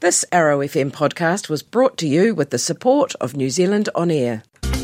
This Arrow FM podcast was brought to you with the support of New Zealand On Air.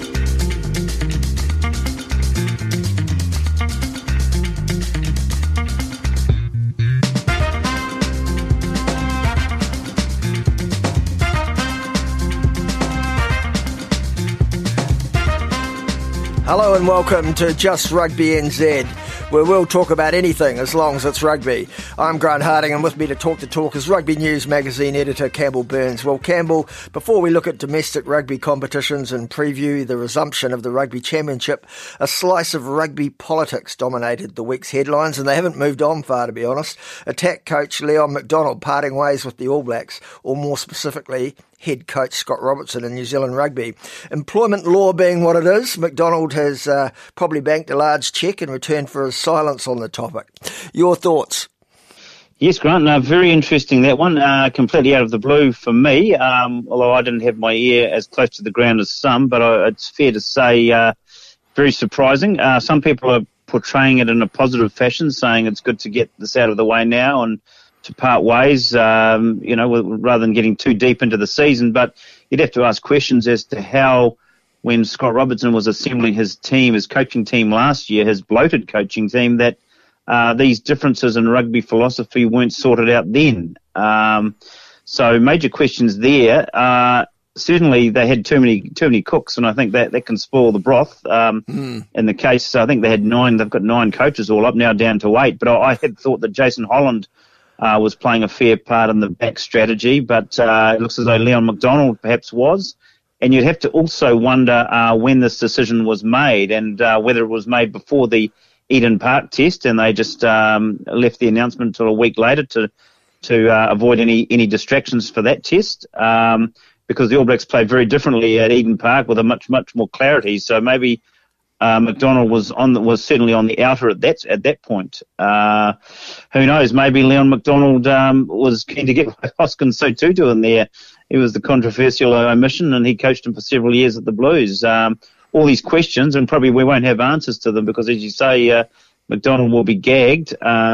Hello and welcome to Just Rugby NZ, where we'll talk about anything as long as it's rugby. I'm Grant Harding, and with me to talk the talk is Rugby News magazine editor Campbell Burns. Well, Campbell, before we look at domestic rugby competitions and preview the resumption of the Rugby Championship, a slice of rugby politics dominated the week's headlines, and they haven't moved on far, to be honest. Attack coach Leon MacDonald parting ways with the All Blacks, or more specifically, head coach Scott Robertson in New Zealand Rugby. Employment law being what it is, MacDonald has probably banked a large cheque in return for his silence on the topic. Your thoughts? Yes, Grant, very interesting, that one. Completely out of the blue for me, although I didn't have my ear as close to the ground as some, but it's fair to say very surprising. Some people are portraying it in a positive fashion, saying it's good to get this out of the way now and to part ways, rather than getting too deep into the season. But you'd have to ask questions as to how, when Scott Robertson was assembling his team, his coaching team last year, his bloated coaching team, that these differences in rugby philosophy weren't sorted out then. So major questions there. Certainly they had too many cooks, and I think that can spoil the broth. In the case, I think they've got 9 coaches all up, now down to 8. But I had thought that Jason Holland was playing a fair part in the back strategy, but it looks as though Leon MacDonald perhaps was. And you'd have to also wonder when this decision was made, and whether it was made before the Eden Park test, and they just left the announcement until a week later to avoid any distractions for that test, because the All Blacks played very differently at Eden Park with a much more clarity. So maybe MacDonald was certainly on the outer at that point. Who knows? Maybe Leon MacDonald was keen to get Hoskins Sotutu in there. He was the controversial omission, and he coached him for several years at the Blues. All these questions, and probably we won't have answers to them because, as you say, MacDonald will be gagged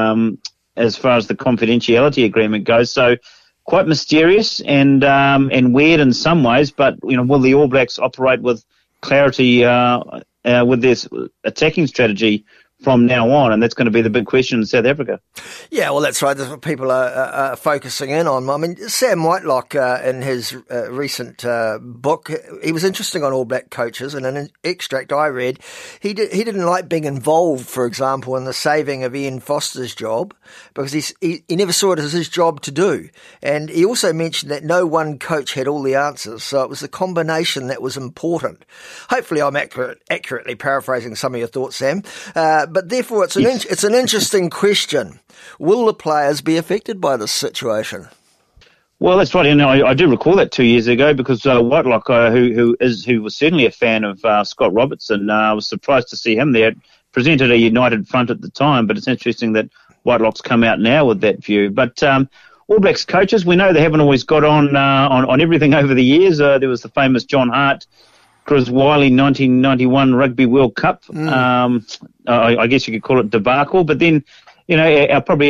as far as the confidentiality agreement goes. So quite mysterious and weird in some ways. But will the All Blacks operate with clarity with this attacking strategy from now on? And that's going to be the big question in South Africa. Yeah, well, that's right. That's what people are focusing in on. I mean, Sam Whitelock, in his recent book, he was interesting on All Black coaches. And in an extract I read, he didn't like being involved, for example, in the saving of Ian Foster's job, because he never saw it as his job to do. And he also mentioned that no one coach had all the answers, so it was the combination that was important. Hopefully I'm accurately paraphrasing some of your thoughts, Sam. But therefore, it's an interesting question. Will the players be affected by this situation? Well, that's right. I do recall that 2 years ago, because Whitelock, who was certainly a fan of Scott Robertson, I was surprised to see him there. Presented a united front at the time, but it's interesting that Whitelock's come out now with that view. But All Blacks coaches, we know they haven't always got on everything over the years. There was the famous John Hart, Chris Wylie 1991 Rugby World Cup. I guess you could call it debacle. But then, probably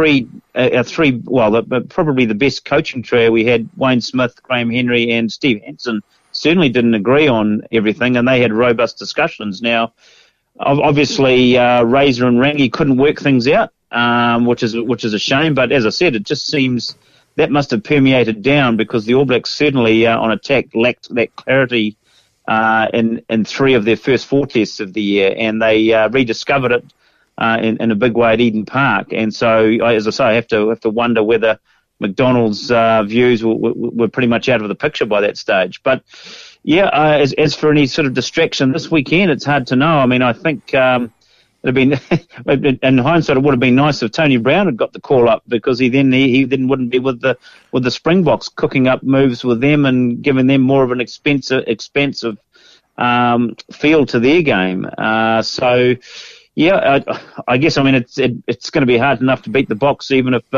the best coaching trio we had, Wayne Smith, Graham Henry, and Steve Hansen, certainly didn't agree on everything, and they had robust discussions. Now, obviously, Razor and Rangi couldn't work things out, which is a shame. But as I said, it just seems that must have permeated down, because the All Blacks certainly on attack lacked that clarity in 3 of their first 4 tests of the year, and they rediscovered it in a big way at Eden Park. And so, as I say, I have to wonder whether MacDonald's views were pretty much out of the picture by that stage. But yeah, as for any sort of distraction this weekend, it's hard to know. I mean, I think it'd have been, in hindsight, it would have been nice if Tony Brown had got the call up, because he then wouldn't be with the Springboks, cooking up moves with them and giving them more of an expensive feel to their game. So yeah, I guess, I mean, it's going to be hard enough to beat the Boks, even if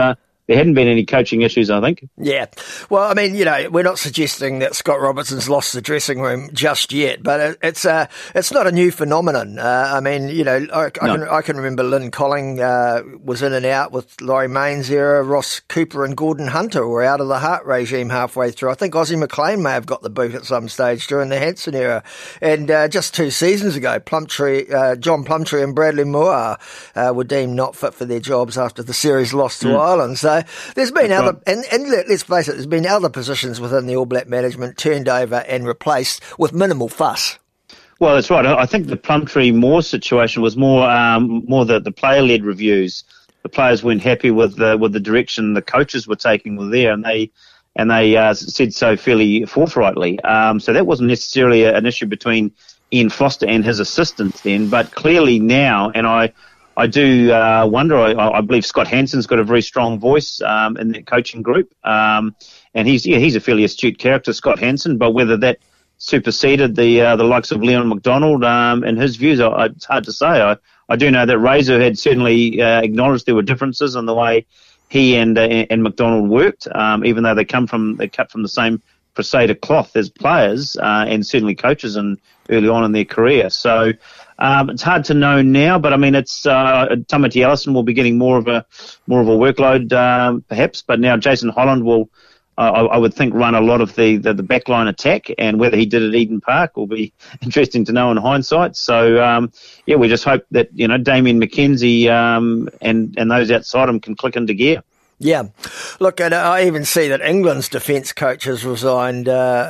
there hadn't been any coaching issues, I think. Yeah. Well, I mean, we're not suggesting that Scott Robertson's lost the dressing room just yet, but it's not a new phenomenon. I mean, I can remember Lynn Colling was in and out with Laurie Main's era. Ross Cooper and Gordon Hunter were out of the Hart regime halfway through. I think Ozzie McLean may have got the boot at some stage during the Hansen era. And just 2 seasons ago, John Plumtree and Bradley Moore were deemed not fit for their jobs after the series lost to Ireland. So there's been other, and let's face it, there's been other positions within the All Black management turned over and replaced with minimal fuss. Well, that's right. I think the Plumtree-Moore situation was more the player-led reviews. The players weren't happy with the direction the coaches were taking with there, and they said so fairly forthrightly. So that wasn't necessarily an issue between Ian Foster and his assistants then, but clearly now, and I do wonder. I believe Scott Hansen's got a very strong voice in that coaching group, and he's a fairly astute character, Scott Hansen. But whether that superseded the likes of Leon McDonald in his views, it's hard to say. I do know that Razor had certainly acknowledged there were differences in the way he and McDonald worked, even though they cut from the same crusader cloth as players and certainly coaches and early on in their career. So. It's hard to know now, but I mean, it's Tamati Ellison will be getting more of a workload perhaps, but now Jason Holland will, I would think, run a lot of the backline attack, and whether he did at Eden Park will be interesting to know in hindsight. So we just hope that Damien McKenzie and those outside him can click into gear. Yeah. Look, and I even see that England's defence coach has resigned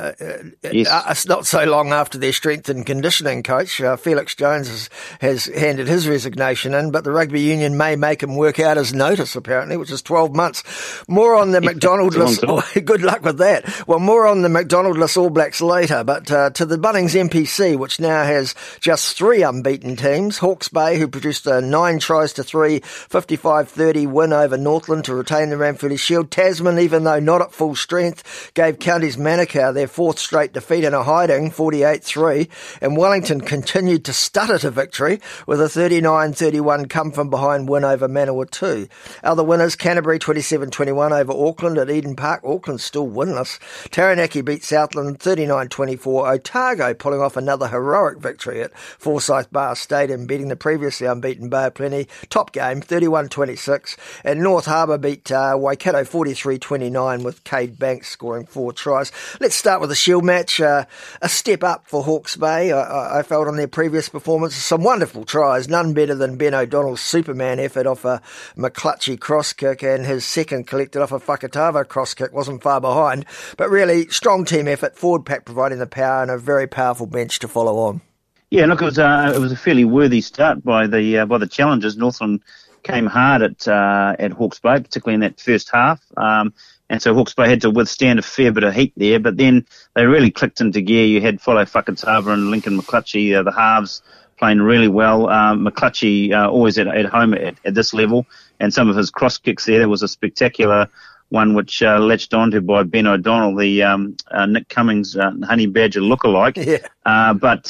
Yes. not so long after their strength and conditioning coach. Felix Jones has handed his resignation in, but the rugby union may make him work out his notice, apparently, which is 12 months. More on the McDonaldless. Good luck with that. Well, more on the McDonaldless All Blacks later, but to the Bunnings NPC, which now has just 3 unbeaten teams. Hawke's Bay, who produced a 9-3, 55-30 win over Northland to retain the Ranfurly Shield. Tasman, even though not at full strength, gave Counties Manukau their 4th straight defeat in a hiding, 48-3, and Wellington continued to stutter to victory with a 39-31 come-from-behind win over Manawatu. Other winners, Canterbury 27-21 over Auckland at Eden Park. Auckland still winless. Taranaki beat Southland 39-24. Otago pulling off another heroic victory at Forsyth Bar Stadium, beating the previously unbeaten Bay of Plenty. Top game, 31-26. And North Harbour beat Waikato 43-29 with Cade Banks scoring 4 tries. Let's start with the Shield match. A step up for Hawke's Bay. I felt on their previous performances. Some wonderful tries. None better than Ben O'Donnell's Superman effort off a McClutchy cross kick, and his second collected off a Whakatava cross kick wasn't far behind. But really, strong team effort, forward pack providing the power, and a very powerful bench to follow on. Yeah, look, it was a fairly worthy start by the challengers. Northland came hard at Hawke's Bay, particularly in that first half. And so Hawke's Bay had to withstand a fair bit of heat there, but then they really clicked into gear. You had Follow Whakatava and Lincoln McClutchy, the halves, playing really well. McClutchy always at home at this level, and some of his cross kicks there was a spectacular one which latched onto by Ben O'Donnell, the Nick Cummings Honey Badger lookalike. Yeah. But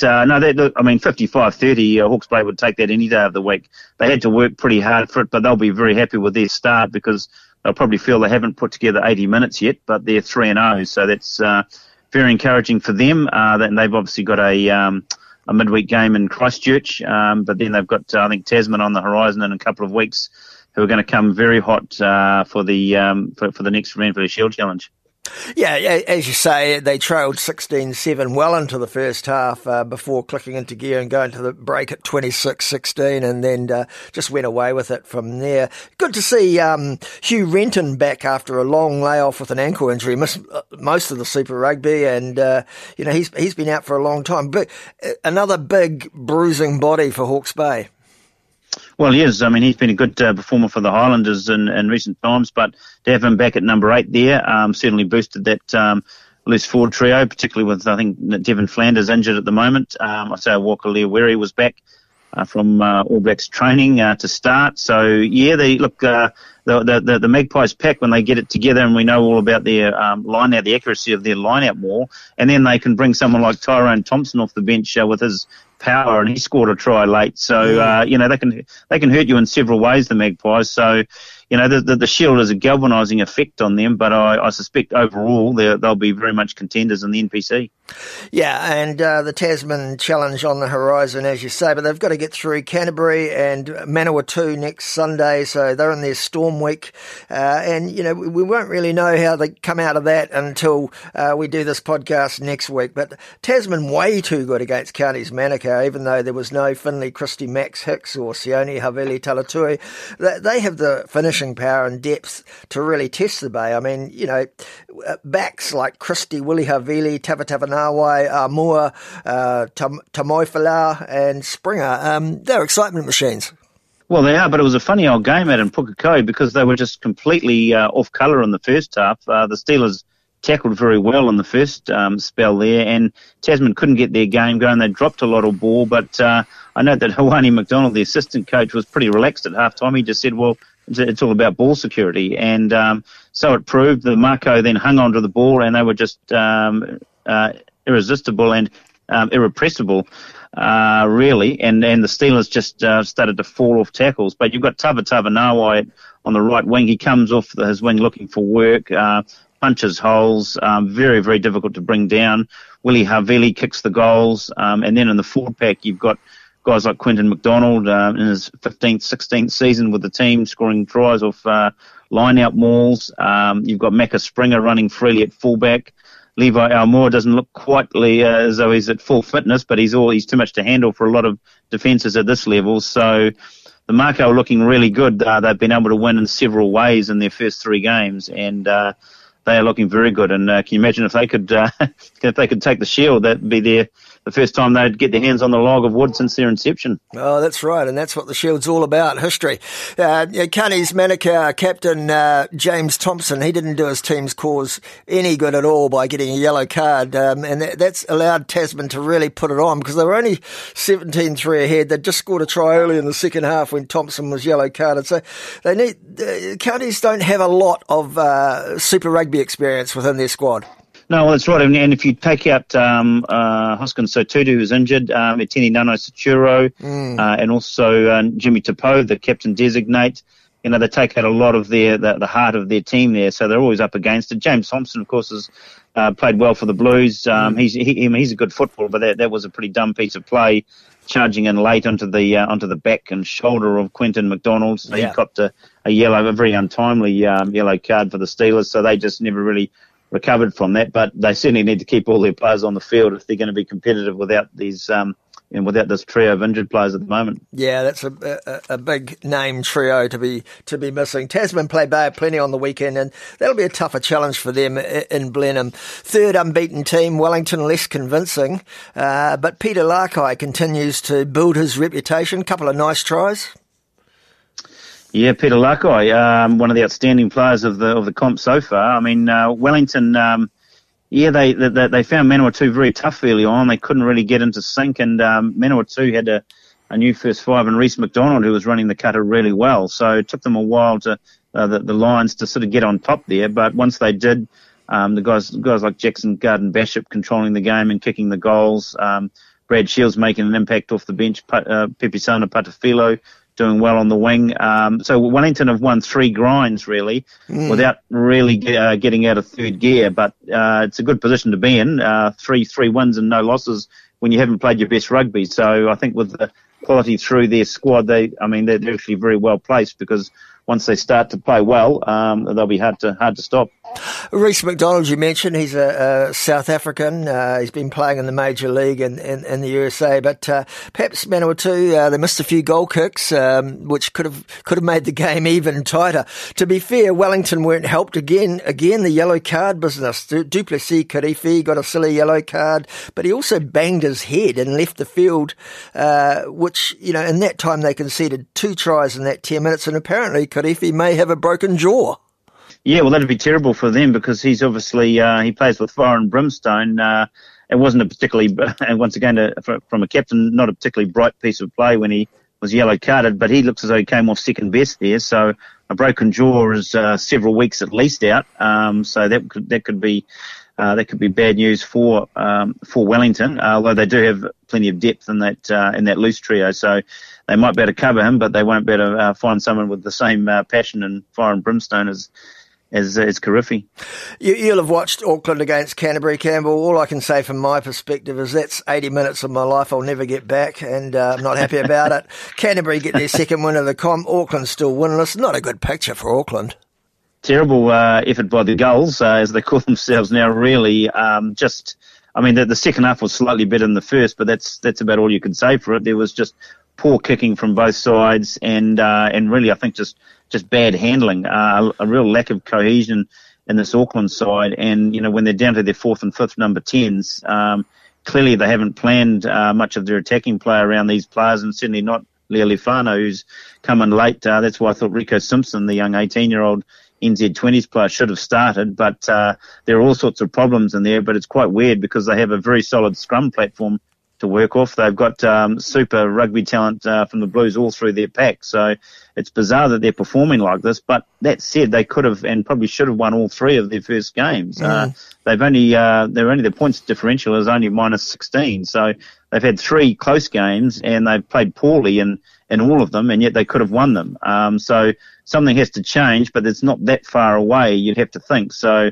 55-30, Hawke's Bay would take that any day of the week. They had to work pretty hard for it, but they'll be very happy with their start because they'll probably feel they haven't put together 80 minutes yet, but they're 3-0, so that's very encouraging for them. And they've obviously got a midweek game in Christchurch, but then they've got, I think, Tasman on the horizon in a couple of weeks, who are going to come very hot for the next Ranfurly Shield Challenge. Yeah, as you say, they trailed 16-7 well into the first half before clicking into gear and going to the break at 26-16, and then just went away with it from there. Good to see Hugh Renton back after a long layoff with an ankle injury, missed most of the Super Rugby, and he's been out for a long time. But another big bruising body for Hawke's Bay. Well, he is. I mean, he's been a good performer for the Highlanders in recent times, but to have him back at number 8 there certainly boosted that loose forward trio, particularly with, I think, Devin Flanders injured at the moment. I say Walker Leaweri was back from All Blacks training to start. So, yeah, the Magpies pack, when they get it together, and we know all about their line-out, the accuracy of their line-out more, and then they can bring someone like Tyrone Thompson off the bench with his power, and he scored a try late. So, they can hurt you in several ways, the Magpies. So, the Shield has a galvanising effect on them, but I suspect overall they'll be very much contenders in the NPC. Yeah, and the Tasman Challenge on the horizon, as you say, but they've got to get through Canterbury and Manawatu next Sunday, so they're in their storm week. And, we won't really know how they come out of that until we do this podcast next week. But Tasman way too good against Counties Manukau, even though there was no Finley Christie Max Hicks or Sione Havili Talatui. They have the finishing power and depth to really test the Bay. I mean, backs like Christie, Willie Havili, Tavatavanawai, Amua, Tamoifalau and Springer, they're excitement machines. Well, they are, but it was a funny old game out in Pukekohe because they were just completely off colour in the first half. The Steelers tackled very well in the first spell there, and Tasman couldn't get their game going. They dropped a lot of ball, but I know that Hawani McDonald, the assistant coach, was pretty relaxed at halftime. He just said, well, it's all about ball security, and so it proved. The Mako then hung onto the ball, and they were just irresistible and irrepressible, really, and the Steelers just started to fall off tackles. But you've got Tavatavanawai on the right wing. He comes off his wing looking for work, punches holes, very, very difficult to bring down. Willie Havili kicks the goals, and then in the forward pack you've got guys like Quentin McDonald in his 15th, 16th season with the team, scoring tries off line-out mauls. You've got Macca Springer running freely at fullback. Levi Almore doesn't look quite as though he's at full fitness, but he's too much to handle for a lot of defences at this level. So the Mako are looking really good. They've been able to win in several ways in their first three games, and they are looking very good. And can you imagine if they could take the Shield? That'd be the first time they'd get their hands on the log of wood since their inception. Oh, that's right, and that's what the Shield's all about, history. Counties Manukau captain James Thompson, he didn't do his team's cause any good at all by getting a yellow card, and that's allowed Tasman to really put it on because they were only 17-3 ahead. They'd just scored a try early in the second half when Thompson was yellow carded. So Counties don't have a lot of Super Rugby experience within their squad. No, well, that's right. And if you take out Hoskin Sotutu, who's injured, Eteni Nano Saturo, and also Jimmy Tapo, the captain designate, they take out a lot of the heart of their team there, so they're always up against it. James Thompson, of course, has played well for the Blues. He's a good footballer, but that was a pretty dumb piece of play, charging in late onto the back and shoulder of Quentin McDonald. So he copped a very untimely yellow card for the Steelers, so they just never really recovered from that, but they certainly need to keep all their players on the field if they're going to be competitive without these, without this trio of injured players at the moment. Yeah, that's a big name trio to be missing. Tasman play Bay plenty on the weekend, and that'll be a tougher challenge for them in Blenheim. Third unbeaten team, Wellington less convincing, but Peter Lakai continues to build his reputation. Couple of nice tries. Yeah, Peter Lakai, one of the outstanding players of the comp so far. I mean, Wellington, they found Manawatu very tough early on. They couldn't really get into sync, and Manawatu had a new first five, and Reece McDonald, who was running the cutter really well. So it took them a while to the Lions to sort of get on top there. But once they did, the guys like Jackson Garden-Bishop controlling the game and kicking the goals, Brad Shields making an impact off the bench, Pepisana Patafilo doing well on the wing. So Wellington have won three grinds, really, without really getting out of third gear. But it's a good position to be in, three wins and no losses when you haven't played your best rugby. So I think with the quality through their squad, they're actually very well placed because once they start to play well, they'll be hard to stop. Reece McDonald, you mentioned, he's a South African. He's been playing in the Major League in the USA, but perhaps Manawatu, they missed a few goal kicks, which could have made the game even tighter. To be fair, Wellington weren't helped again. The yellow card business. Duplessis Kirifi got a silly yellow card, but he also banged his head and left the field, which, in that time they conceded 2 tries in that 10 minutes, and apparently Kirifi may have a broken jaw. Yeah, well, that'd be terrible for them because he's obviously he plays with fire and brimstone. It wasn't a particularly, and once again, from a captain, not a particularly bright piece of play when he yellow carded, but he looks as though he came off second best there. So a broken jaw is several weeks at least out. So that could be bad news for Wellington. Although they do have plenty of depth in that loose trio, so they might be able to cover him, but they won't be able to find someone with the same passion and fire and brimstone as Kirifi. You'll have watched Auckland against Canterbury, Campbell. All I can say from my perspective is that's 80 minutes of my life I'll never get back, and I'm not happy about it. Canterbury get their second win of the comp. Auckland's still winless. Not a good picture for Auckland. Terrible effort by the Gulls, as they call themselves now, really. The second half was slightly better than the first, but that's about all you can say for it. There was just poor kicking from both sides, and really, I think just bad handling, a real lack of cohesion in this Auckland side. And, when they're down to their fourth and fifth number 10s, clearly they haven't planned much of their attacking play around these players, and certainly not Leo Lefano, who's come in late. That's why I thought Rico Simpson, the young 18-year-old NZ20s player, should have started. But there are all sorts of problems in there, but it's quite weird because they have a very solid scrum platform to work off. They've got super rugby talent from the Blues all through their pack, so it's bizarre that they're performing like this. But that said, they could have and probably should have won all three of their first games. Their points differential is only minus 16, so they've had three close games and they've played poorly in all of them, and yet they could have won them. So something has to change, but it's not that far away, you'd have to think. So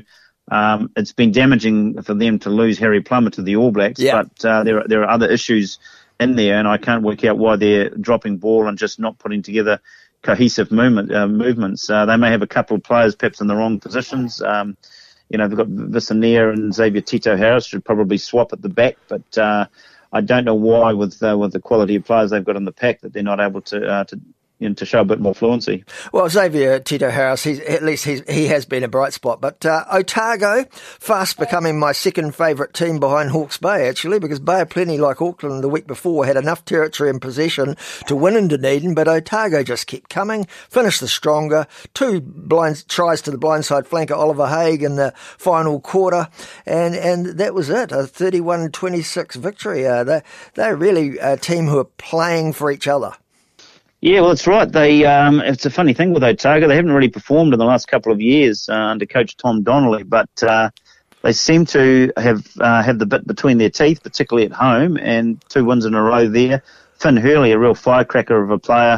it's been damaging for them to lose Harry Plummer to the All Blacks, but there are other issues in there, and I can't work out why they're dropping ball and just not putting together cohesive movements. They may have a couple of players perhaps in the wrong positions. They've got Visanier and Xavier Tito Harris should probably swap at the back, but I don't know why with the quality of players they've got in the pack that they're not able to show a bit more fluency. Well, Xavier Tito Harris, he has been a bright spot. But Otago, fast becoming my second favourite team behind Hawke's Bay, actually, because Bay of Plenty, like Auckland the week before, had enough territory and possession to win in Dunedin, but Otago just kept coming, finished the stronger, two blind tries to the blindside flanker Oliver Haig in the final quarter, and that was it, a 31-26 victory. They're really a team who are playing for each other. Yeah, well, that's right. It's a funny thing with Otago. They haven't really performed in the last couple of years under coach Tom Donnelly, but they seem to have the bit between their teeth, particularly at home, and 2 wins in a row there. Finn Hurley, a real firecracker of a player,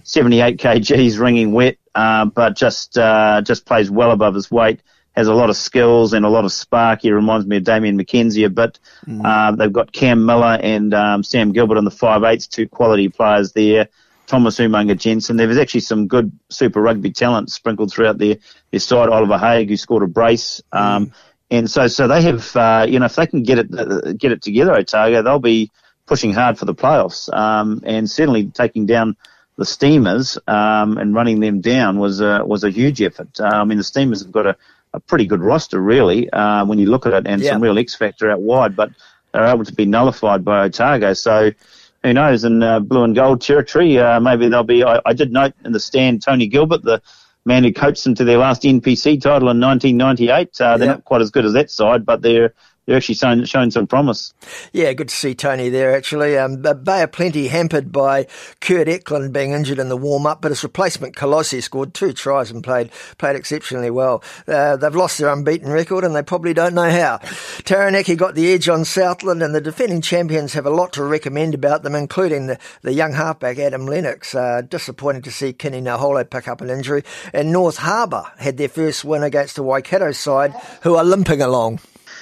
78 kgs, ringing wet, but just plays well above his weight. Has a lot of skills and a lot of spark. He reminds me of Damien McKenzie a bit. They've got Cam Miller and Sam Gilbert on the 5/8s, two quality players there. Thomas Umaga Jensen. There was actually some good Super Rugby talent sprinkled throughout their side. Oliver Haig, who scored a brace. And so they have, if they can get it together, Otago, they'll be pushing hard for the playoffs. And certainly taking down the Steamers and running them down was a huge effort. The Steamers have got a pretty good roster, really, when you look at it, and some real X factor out wide, but they're able to be nullified by Otago. So who knows, in blue and gold territory, maybe they'll be. I did note in the stand Tony Gilbert, the man who coached them to their last NPC title in 1998. They're not quite as good as that side, but they're actually showing some promise. Yeah, good to see Tony there, actually. Bay of Plenty hampered by Kurt Eklund being injured in the warm-up, but his replacement Colossi scored 2 tries and played exceptionally well. They've lost their unbeaten record, and they probably don't know how. Taranaki got the edge on Southland, and the defending champions have a lot to recommend about them, including the young halfback Adam Lennox. Disappointing to see Kini Naholo pick up an injury. And North Harbour had their first win against the Waikato side, who are limping along.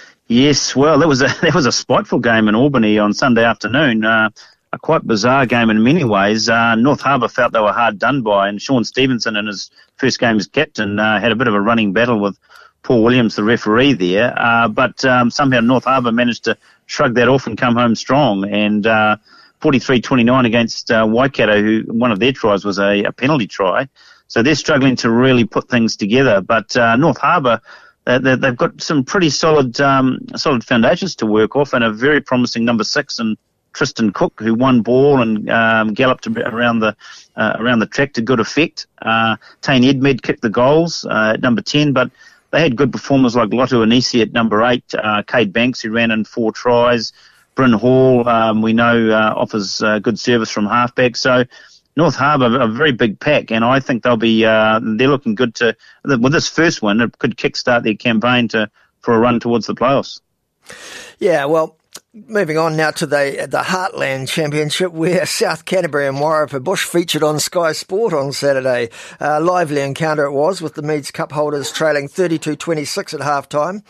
Yes, well, that was a spiteful game in Albany on Sunday afternoon. A quite bizarre game in many ways. North Harbour felt they were hard done by, and Sean Stevenson, in his first game as captain, had a bit of a running battle with Paul Williams, the referee there. But somehow North Harbour managed to shrug that off and come home strong. And 43-29 against Waikato, who one of their tries was a penalty try. So they're struggling to really put things together. But North Harbour, they've got some pretty solid foundations to work off, and a very promising number 6 in Tristan Cook, who won ball and galloped around the track to good effect. Tane Edmed kicked the goals at number 10, but they had good performers like Lotu Anisi at number 8, Cade Banks, who ran in 4 tries, Bryn Hall, we know offers good service from halfback. So North Harbour, a very big pack, and I think they'll be they're looking good with this first win. It could kickstart their campaign for a run towards the playoffs. Yeah, well, moving on now to the Heartland Championship, where South Canterbury and Wairarapa Bush featured on Sky Sport on Saturday. Lively encounter it was, with the Meads Cup holders trailing 32-26 at half-time,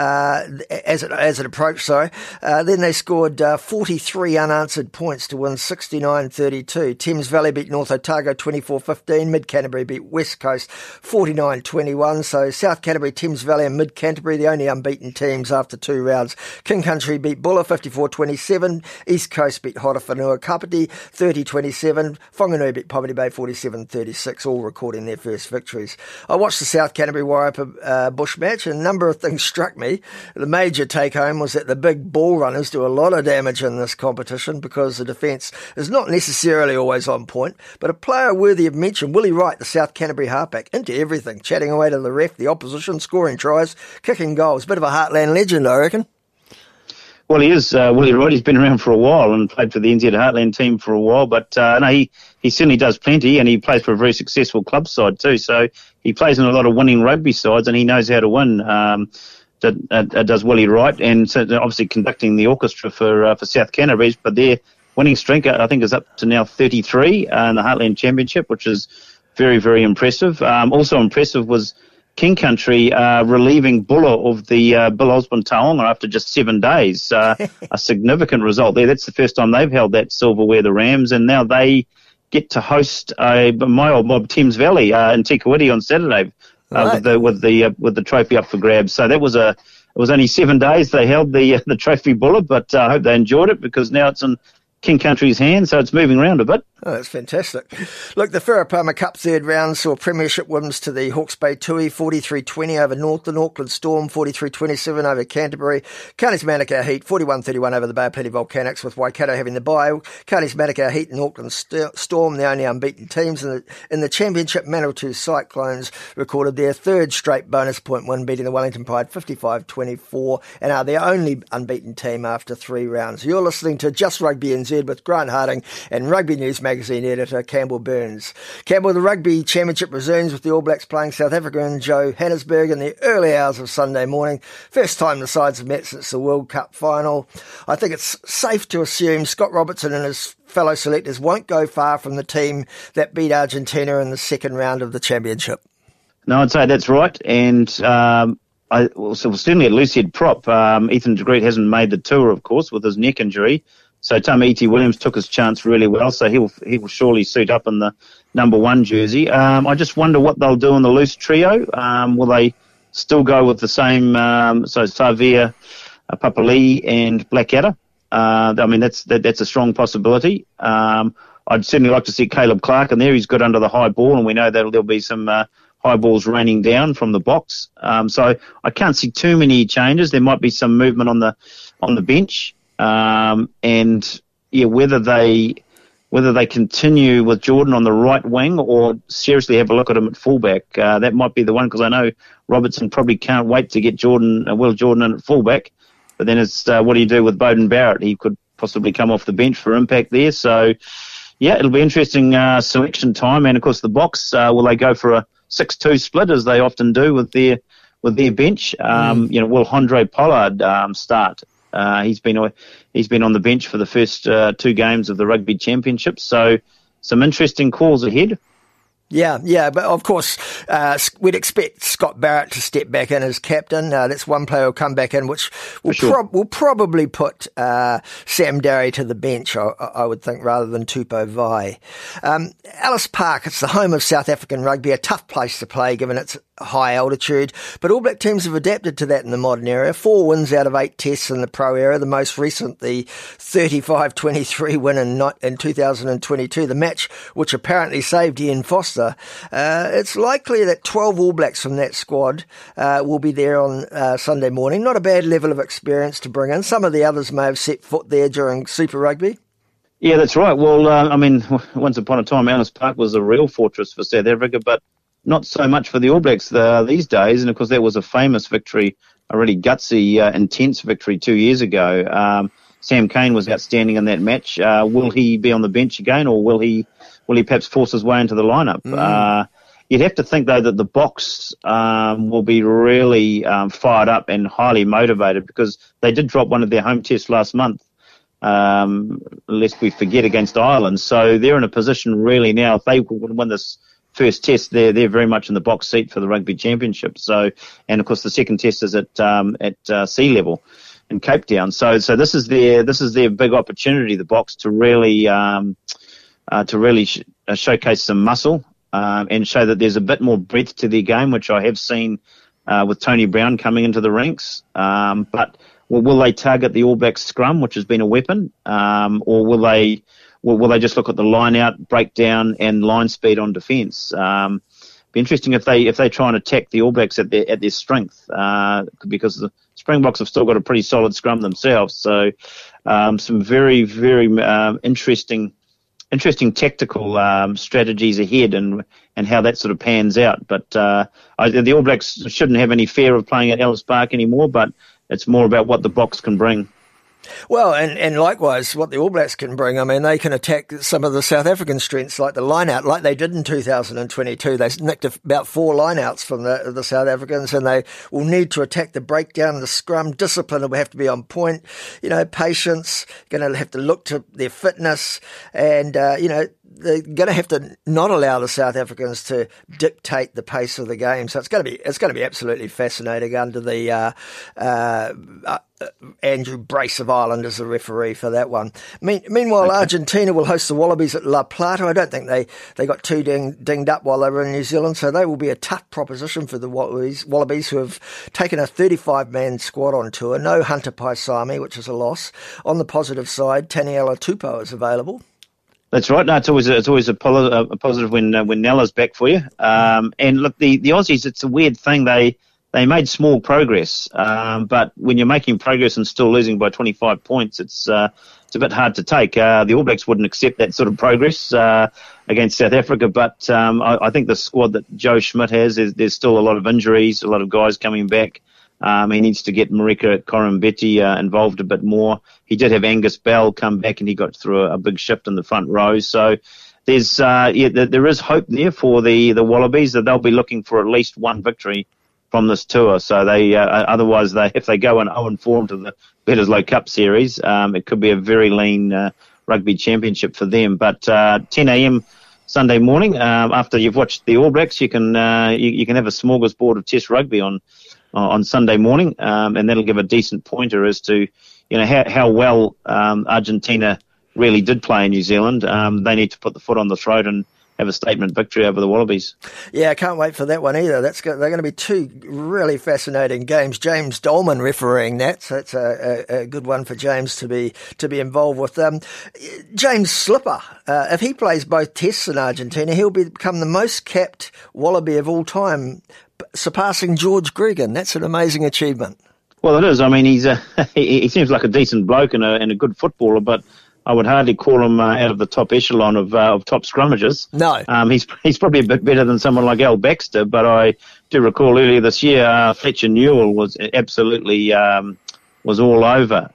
as it approached, Then they scored 43 unanswered points to win 69-32. Thames Valley beat North Otago 24-15. Mid Canterbury beat West Coast 49-21. So South Canterbury, Thames Valley and Mid Canterbury, the only unbeaten teams after 2 rounds. King Country beat Buller 54-27. East Coast beat Horowhenua Kapiti 30-27. Whanganui beat Poverty Bay 47-36, all recording their first victories. I watched the South Canterbury Wairarapa Bush match, and a number of things struck me. The major take-home was that the big ball runners do a lot of damage in this competition because the defence is not necessarily always on point, but a player worthy of mention, Willie Wright, the South Canterbury halfback, into everything, chatting away to the ref, the opposition, scoring tries, kicking goals. Bit of a Heartland legend, I reckon. Well, he is, Willie Wright. He's been around for a while and played for the NZ Heartland team for a while, but no, he certainly does plenty, and he plays for a very successful club side too. So he plays in a lot of winning rugby sides, and he knows how to win. Does Willie Wright, and so obviously conducting the orchestra for South Canterbury, but their winning streak, I think, is up to now 33 in the Heartland Championship, which is very, very impressive. Also impressive was King Country relieving Buller of the Bill Osborne Taonga after just 7 days. A significant result there. That's the first time they've held that silverware, the Rams, and now they get to host my old mob, Thames Valley, in Te Kuiti on Saturday with the trophy up for grabs. So it was only 7 days they held the trophy, Buller, but I hope they enjoyed it, because now it's in King Country's hands, so it's moving around a bit. Oh, that's fantastic. Look, the Wherapama Cup third round saw premiership wins to the Hawke's Bay Tui, 43-20 over Northern, Auckland Storm, 43-27 over Canterbury, Carney's Manukau Heat, 41-31 over the Bay of Plenty Volcanics, with Waikato having the bye. Carney's Manukau Heat and Auckland Storm, the only unbeaten teams in the championship. Manawatu Cyclones recorded their third straight bonus point win, beating the Wellington Pride 55-24, and are the only unbeaten team after 3 rounds. You're listening to Just Rugby NZ with Grant Harding and Rugby News Magazine editor Campbell Burns. Campbell, the Rugby Championship resumes with the All Blacks playing South Africa in Johannesburg in the early hours of Sunday morning. First time the sides have met since the World Cup final. I think it's safe to assume Scott Robertson and his fellow selectors won't go far from the team that beat Argentina in the second round of the championship. No, I'd say that's right, and certainly at loosehead prop, Ethan de Groot hasn't made the tour, of course, with his neck injury. So Tamaiti Williams took his chance really well, so he will surely suit up in the number 1 jersey. I just wonder what they'll do in the loose trio. Will they still go with the same, so Savia, Papali and Blackadder? I mean, that's a strong possibility. I'd certainly like to see Caleb Clark in there. He's good under the high ball, and we know that there'll be some high balls raining down from the box. So I can't see too many changes. There might be some movement on the bench. And yeah, whether they continue with Jordan on the right wing or seriously have a look at him at fullback, that might be the one, because I know Robertson probably can't wait to get Will Jordan in at fullback. But then it's what do you do with Beauden Barrett? He could possibly come off the bench for impact there. So yeah, it'll be interesting selection time. And of course the box, will they go for a 6-2 split as they often do with their bench? Will Hondre Pollard start? He's been on the bench for the first 2 games of the Rugby Championship, so some interesting calls ahead. Yeah, but of course, we'd expect Scott Barrett to step back in as captain. That's one player who'll come back in, which will probably put Sam Darry to the bench, I would think, rather than Tupou Vai. Ellis Park, it's the home of South African rugby, a tough place to play given its high altitude, but All Black teams have adapted to that in the modern era. 4 wins out of 8 tests in the pro era, the most recent the 35-23 win in 2022, the match which apparently saved Ian Foster. It's likely that 12 All Blacks from that squad will be there on Sunday morning. Not a bad level of experience to bring in. Some of the others may have set foot there during Super Rugby. Yeah, that's right. Well, once upon a time, Ellis Park was a real fortress for South Africa, but not so much for the All Blacks these days. And, of course, that was a famous victory, a really gutsy, intense victory 2 years ago. Sam Cane was outstanding in that match. Will he be on the bench again, or will he will he perhaps force his way into the lineup? You'd have to think, though, that the Boks will be really fired up and highly motivated, because they did drop one of their home tests last month, lest we forget, against Ireland. So they're in a position really now, if they win this first test, they're very much in the box seat for the Rugby Championship. So, and of course the second test is at sea level in Cape Town. So this is their big opportunity, the Boks, to really showcase some muscle. And show that there's a bit more breadth to their game, which I have seen with Tony Brown coming into the ranks. But will they target the All Blacks scrum, which has been a weapon, or will they just look at the line out, breakdown, and line speed on defence? Be interesting if they try and attack the All Blacks at their strength, because the Springboks have still got a pretty solid scrum themselves. So some very, very interesting tactical strategies ahead, and how that sort of pans out. But the All Blacks shouldn't have any fear of playing at Ellis Park anymore, but it's more about what the Boks can bring. Well, and likewise, what the All Blacks can bring. I mean, they can attack some of the South African strengths, like the line-out, like they did in 2022. They nicked about 4 line-outs from the South Africans, and they will need to attack the breakdown, the scrum. Discipline will have to be on point. Patience, going to have to look to their fitness, and, they're going to have to not allow the South Africans to dictate the pace of the game. So it's going to be absolutely fascinating under the Andrew Brace of Ireland as the referee for that one. Meanwhile, Argentina will host the Wallabies at La Plata. I don't think they got too dinged up while they were in New Zealand, so they will be a tough proposition for the Wallabies, who have taken a 35-man squad on tour. No Hunter Paisami, which is a loss. On the positive side, Taniela Tupou is available. That's right. No, it's always a positive when Nella's back for you. And look, the Aussies, it's a weird thing. They made small progress, but when you're making progress and still losing by 25 points, it's a bit hard to take. The All Blacks wouldn't accept that sort of progress against South Africa, but I think the squad that Joe Schmidt has, there's still a lot of injuries, a lot of guys coming back. He needs to get Marika Korombete involved a bit more. He did have Angus Bell come back, and he got through a big shift in the front row. So there is hope there for the Wallabies, that they'll be looking for at least one victory from this tour. So otherwise if they go in 0-4 into the Bledisloe Cup series, it could be a very lean rugby championship for them. But 10 a.m. Sunday morning, after you've watched the All Blacks, you can have a smorgasbord of Test rugby on Sunday morning, and that'll give a decent pointer as to how well Argentina really did play in New Zealand. They need to put the foot on the throat and have a statement victory over the Wallabies. Yeah, I can't wait for that one either. They're going to be 2 really fascinating games. James Dolman refereeing that, so it's a good one for James to be involved with. James Slipper, if he plays both tests in Argentina, he'll become the most capped Wallaby of all time, surpassing George Gregan. That's an amazing achievement. Well, it is. I mean, he seems like a decent bloke and a good footballer, but I would hardly call him out of the top echelon of top scrummagers. No. He's probably a bit better than someone like Al Baxter, but I do recall earlier this year Fletcher Newell was absolutely was all over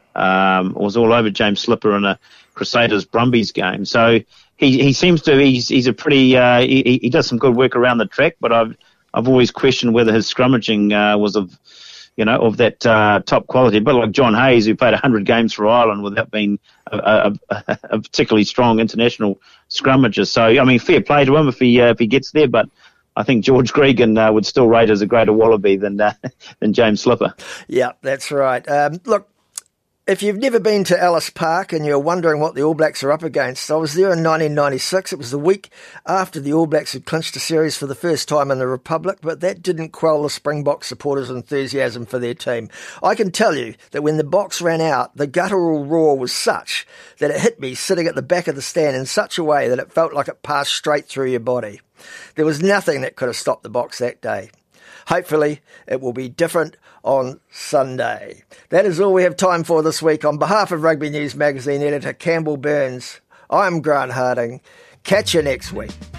James Slipper in a Crusaders Brumbies game. So he seems to he's a pretty he does some good work around the track, but I've always questioned whether his scrummaging was of that top quality. But like John Hayes, who played 100 games for Ireland without being a particularly strong international scrummager. So, I mean, fair play to him if he gets there, but I think George Gregan would still rate as a greater Wallaby than James Slipper. Yeah, that's right. Look, if you've never been to Ellis Park and you're wondering what the All Blacks are up against, I was there in 1996. It was the week after the All Blacks had clinched a series for the first time in the Republic, but that didn't quell the Springbok supporters' enthusiasm for their team. I can tell you that when the Boks ran out, the guttural roar was such that it hit me sitting at the back of the stand in such a way that it felt like it passed straight through your body. There was nothing that could have stopped the Boks that day. Hopefully, it will be different on Sunday. That is all we have time for this week. On behalf of Rugby News Magazine editor Campbell Burns, I'm Grant Harding. Catch you next week.